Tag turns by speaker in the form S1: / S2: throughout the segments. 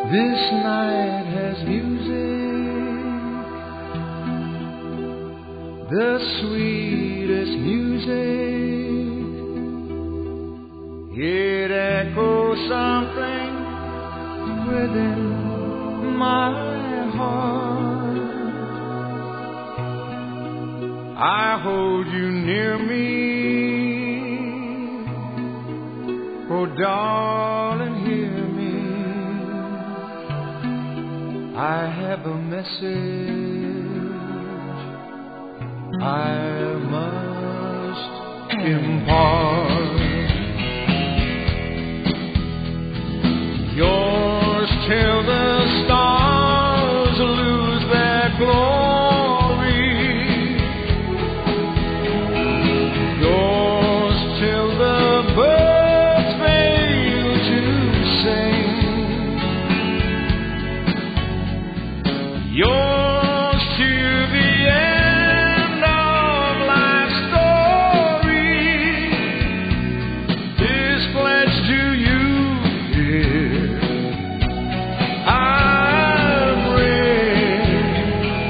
S1: This night has music, the sweetest music. It echoes something within my heart. I hold you near me, oh darling, hear me. I have a message I must impart. Yours till the stars lose their glory. Yours till the birds fail to sing. Yours to the end of life's story. This pledge to you, dear, I bring.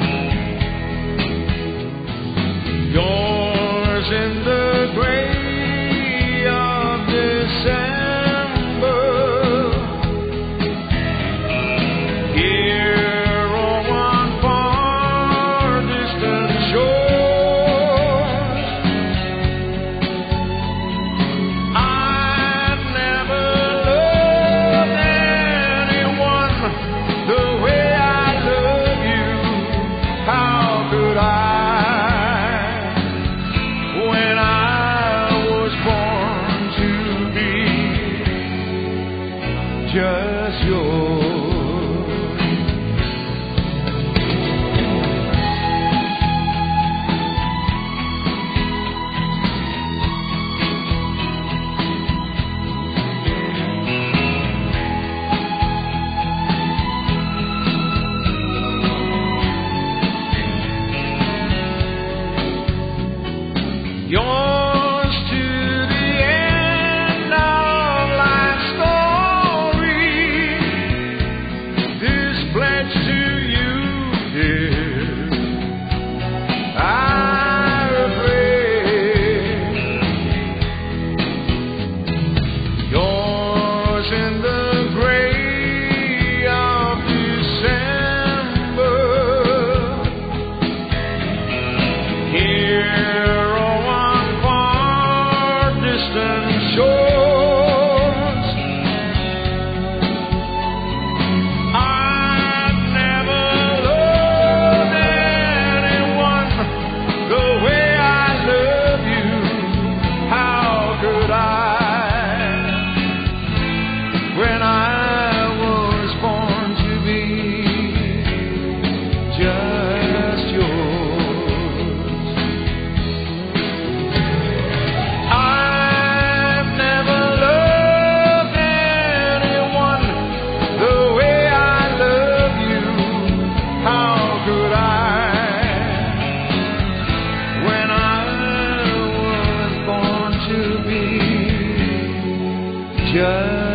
S1: Yours in the gray of December. Here just yours. Yours to the end of life's story. This pledge to you, dear, I bring. Yours in the gray of December. Here shores. I've never loved anyone the way I love you. How could I, when I was born to be just yours? Just